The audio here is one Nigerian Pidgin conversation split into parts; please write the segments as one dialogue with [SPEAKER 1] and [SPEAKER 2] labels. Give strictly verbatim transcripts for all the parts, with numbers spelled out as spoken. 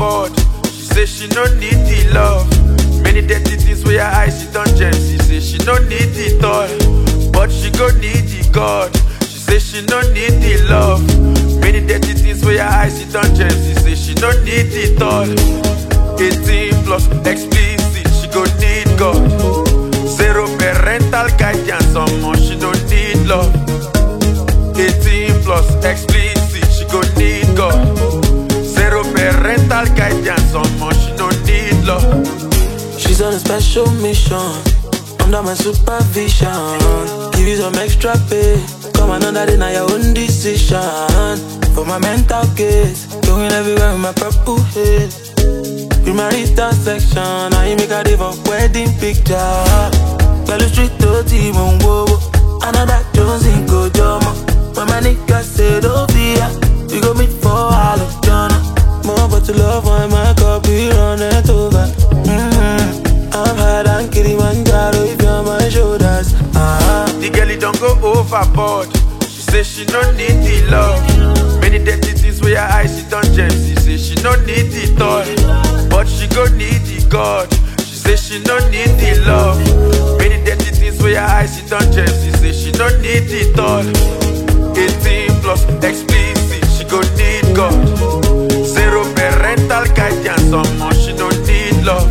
[SPEAKER 1] overboard. She say she no need the love. Many dirty things where her eyes she done gem. She say she no need it all, but she go need the God. She say she no need the love. Many dirty things where her eyes she done gem. She say she no need it all. eighteen plus explicit, she go need God. Zero parental guidance, someone she don't need love. eighteen plus explicit, she go need God. Zero parental guidance, someone she don't need love.
[SPEAKER 2] She's on a special mission, under my supervision. Give you some extra pay, come another day, now your own decision. For my mental case, going everywhere with my purple haze. You married that section, I make a day for wedding picture. Girl, you street to team on wo. Another Jones in Kojoma. When my niggas say don't be ya, we go meet for all of Jonna. More but to love when my cup be running over. Mm-hmm. I'm hard and Kilimanjaro if you're on my shoulders. Uh-huh.
[SPEAKER 1] The girl it don't go overboard. She say she no need the love. Many dirty things where her eyes she done gem. She say she no need it all, but she go need the God. She say she no need the love. Many dirty things where her eyes she done gem. She say she no need it all. eighteen plus explicit, she go need God. Zero parental guidance, someone she don't need love.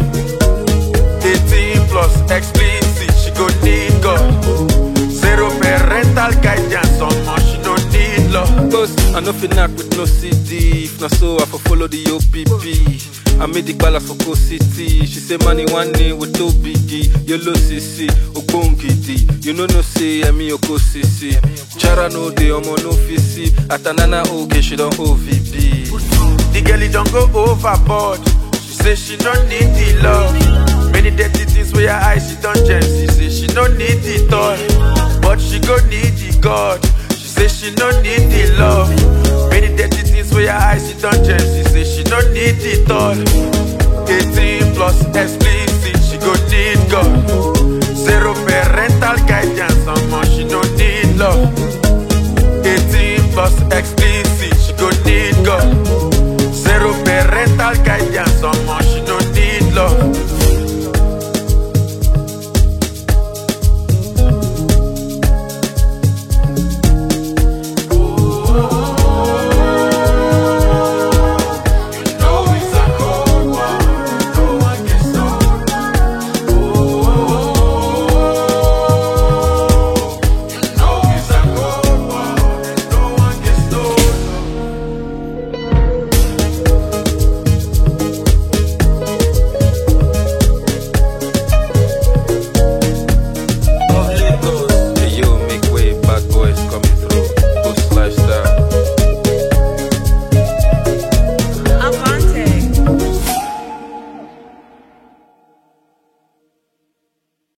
[SPEAKER 1] eighteen plus explicit, she go need God. Zero parental guidance, someone she don't need love.
[SPEAKER 3] Cause I no fit knock with no C D. If not so, I for follow the O P P. I made the balance for Co City. She say money one name with two biggie. Yellow C C, Ogbongidi. You know no say, I mean Oko C C. Chara no day, omo no fisi. Atanana oge, she don't O V B.
[SPEAKER 1] The girl it don't go overboard. She say she no need the love. Many dirty things where her eyes she done gem. She say she no need it all, but she go need the God. She say she no need the love. Many dirty things where her eyes she done gem. She say she no need it all. eighteen plus